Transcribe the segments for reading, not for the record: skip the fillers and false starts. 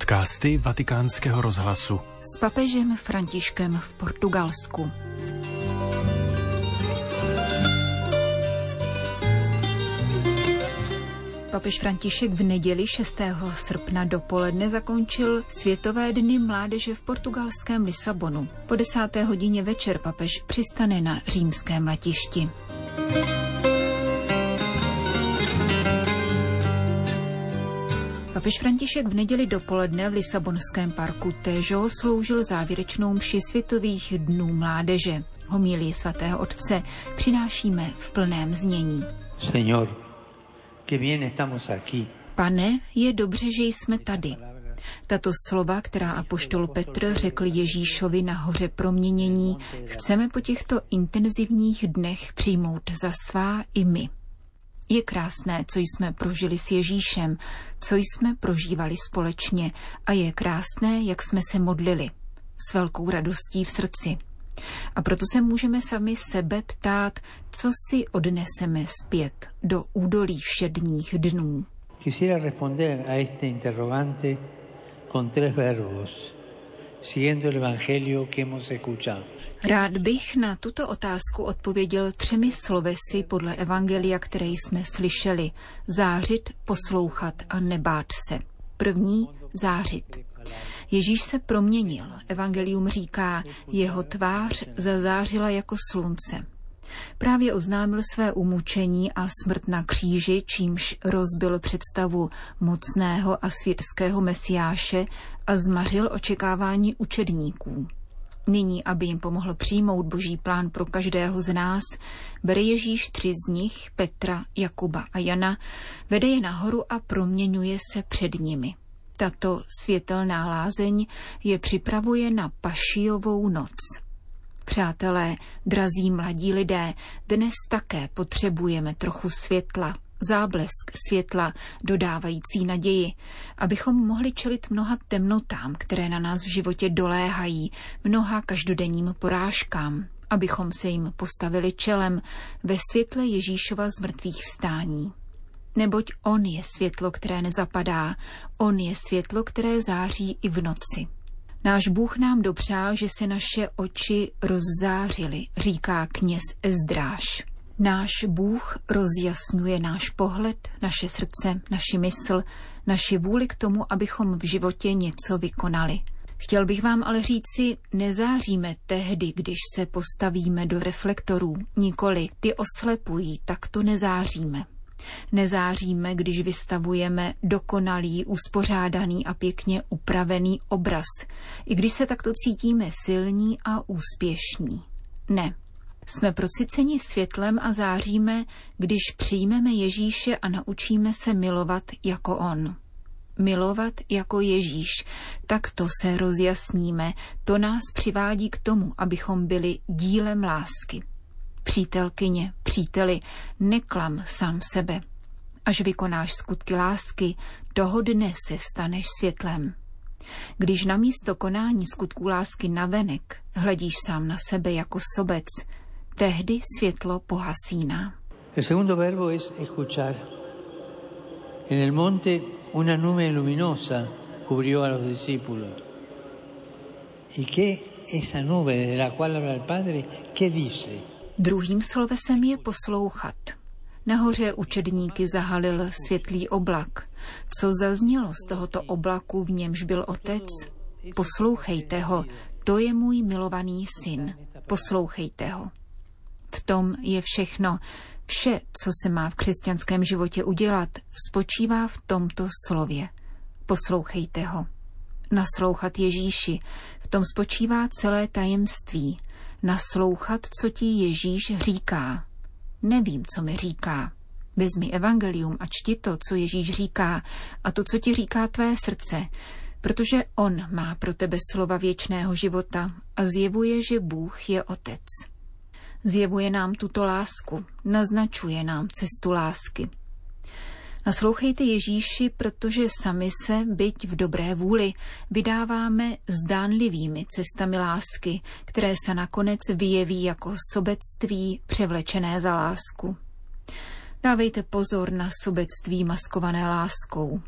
Podcasty Vatikánského rozhlasu s papežem Františkem v Portugalsku. Papež František v neděli 6. srpna dopoledne zakončil Světové dny mládeže v portugalském Lisabonu. Po 10. hodině večer papež přistane na římském letišti. Papež František v neděli dopoledne v lisabonském parku Tejo sloužil závěrečnou mši Světových dnů mládeže. Homílii svatého otce přinášíme v plném znění. Señor, que bien estamos aquí. Pane, je dobře, že jsme tady. Tato slova, která apoštol Petr řekl Ježíšovi na hoře proměnění, chceme po těchto intenzivních dnech přijmout za svá i my. Je krásné, co jsme prožili s Ježíšem, co jsme prožívali společně, a je krásné, jak jsme se modlili, s velkou radostí v srdci. A proto se můžeme sami sebe ptát, co si odneseme zpět do údolí všedních dnů. Quisiera responder a este interrogante con tres verbos, siguiendo el evangelio que hemos escuchado. Rád bych na tuto otázku odpověděl 3 slovesy podle evangelia, které jsme slyšeli. Zářit, poslouchat a nebát se. První, zářit. Ježíš se proměnil. Evangelium říká, jeho tvář zazářila jako slunce. Právě oznámil své umučení a smrt na kříži, čímž rozbil představu mocného a světského mesiáše a zmařil očekávání učedníků. Nyní, aby jim pomohl přijmout boží plán pro každého z nás, bere Ježíš 3 z nich, Petra, Jakuba a Jana, vede je nahoru a proměňuje se před nimi. Tato světelná lázeň je připravuje na Pašijovou noc. Přátelé, drazí mladí lidé, dnes také potřebujeme trochu světla, záblesk světla, dodávající naději, abychom mohli čelit mnoha temnotám, které na nás v životě doléhají, mnoha každodenním porážkám, abychom se jim postavili čelem ve světle Ježíšova zmrtvých vstání. Neboť on je světlo, které nezapadá, on je světlo, které září i v noci. Náš Bůh nám dopřál, že se naše oči rozzářily, říká kněz Ezdráš. Náš Bůh rozjasňuje náš pohled, naše srdce, naši mysl, naši vůli k tomu, abychom v životě něco vykonali. Chtěl bych vám ale říci, nezáříme tehdy, když se postavíme do reflektorů, nikoli, ty oslepují, tak to nezáříme. Nezáříme, když vystavujeme dokonalý, uspořádaný a pěkně upravený obraz, i když se takto cítíme silní a úspěšní. Ne. Jsme prosyceni světlem a záříme, když přijmeme Ježíše a naučíme se milovat jako on. Milovat jako Ježíš, tak to se rozjasníme, to nás přivádí k tomu, abychom byli dílem lásky. Přítelkyně, příteli, neklam sám sebe. Až vykonáš skutky lásky, toho dne se staneš světlem. Když namísto konání skutků lásky navenek hledíš sám na sebe jako sobec, tehdy světlo pohasíná. El segundo verbo es escuchar. En el monte una nube luminosa cubrió a los discípulos. ¿Y qué esa nube de la cual habla el Padre, qué dice? Druhým slovesem je poslouchat. Nahoře učedníky zahalil světlý oblak. Co zaznělo z tohoto oblaku, v němž byl otec? Poslouchejte ho, to je můj milovaný syn. Poslouchejte ho. V tom je všechno. Vše, co se má v křesťanském životě udělat, spočívá v tomto slově. Poslouchejte ho. Naslouchat Ježíši, v tom spočívá celé tajemství. Naslouchat, co ti Ježíš říká. Nevím, co mi říká. Vezmi evangelium a čti to, co Ježíš říká, a to, co ti říká tvé srdce, protože on má pro tebe slova věčného života a zjevuje, že Bůh je otec. Zjevuje nám tuto lásku, naznačuje nám cestu lásky. Naslouchejte Ježíši, protože sami se, byť v dobré vůli, vydáváme zdánlivými cestami lásky, které se nakonec vyjeví jako sobectví převlečené za lásku. Dávejte pozor na sobectví maskované láskou.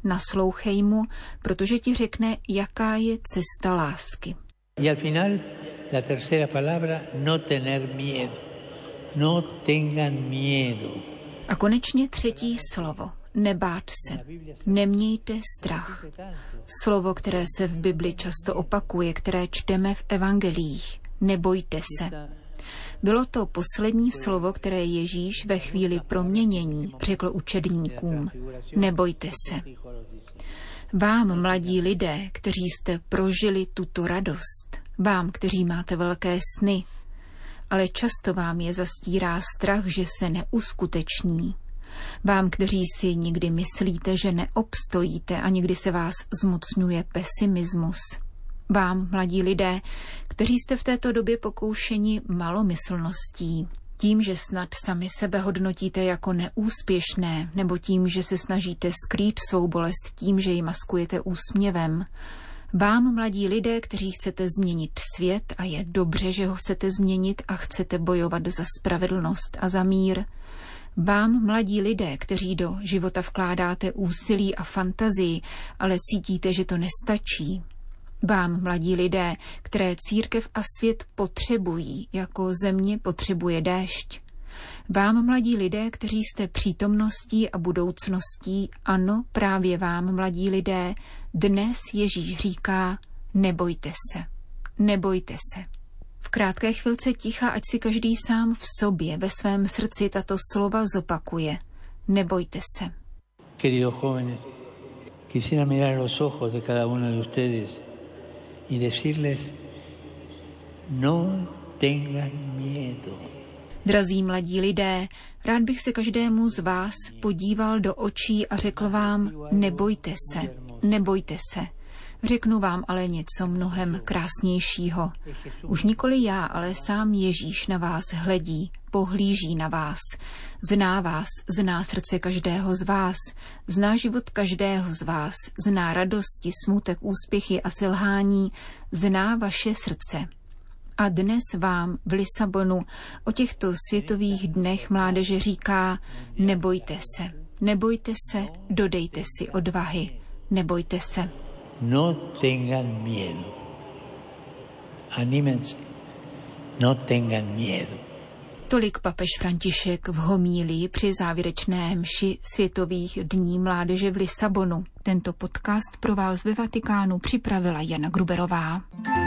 Naslouchej mu, protože ti řekne, jaká je cesta lásky. Y al final, la tercera palabra, no tener miedo. No tengan miedo. A konečně třetí slovo. Nebát se. Nemějte strach. Slovo, které se v Bibli často opakuje, které čteme v evangelích. Nebojte se. Bylo to poslední slovo, které Ježíš ve chvíli proměnění řekl učedníkům. Nebojte se. Vám, mladí lidé, kteří jste prožili tuto radost, vám, kteří máte velké sny, ale často vám je zastírá strach, že se neuskuteční. Vám, kteří si někdy myslíte, že neobstojíte a někdy se vás zmocňuje pesimismus. Vám, mladí lidé, kteří jste v této době pokoušeni malomyslností, tím, že snad sami sebe hodnotíte jako neúspěšné, nebo tím, že se snažíte skrýt svou bolest tím, že ji maskujete úsměvem. Vám, mladí lidé, kteří chcete změnit svět a je dobře, že ho chcete změnit a chcete bojovat za spravedlnost a za mír. Vám, mladí lidé, kteří do života vkládáte úsilí a fantazii, ale cítíte, že to nestačí. Vám, mladí lidé, které církev a svět potřebují, jako země potřebuje déšť. Vám, mladí lidé, kteří jste přítomností a budoucností, ano, právě vám, mladí lidé, dnes Ježíš říká, nebojte se, nebojte se. V krátké chvilce ticha, ať si každý sám v sobě, ve svém srdci tato slova zopakuje. Nebojte se. Queridos jóvenes, quisiera mirar los ojos de cada uno de ustedes y decirles, no tengan miedo. Drazí mladí lidé, rád bych se každému z vás podíval do očí a řekl vám, nebojte se, nebojte se. Řeknu vám ale něco mnohem krásnějšího. Už nikoli já, ale sám Ježíš na vás hledí, pohlíží na vás. Zná srdce každého z vás, zná život každého z vás, zná radosti, smutek, úspěchy a selhání, zná vaše srdce. A dnes vám v Lisabonu o těchto světových dnech mládeže říká, nebojte se, dodejte si odvahy, nebojte se. No tengan miedo. Anímense. No tengan miedo. Tolik papež František v homílii při závěrečné mši Světových dní mládeže v Lisabonu. Tento podcast pro vás ve Vatikánu připravila Jana Gruberová.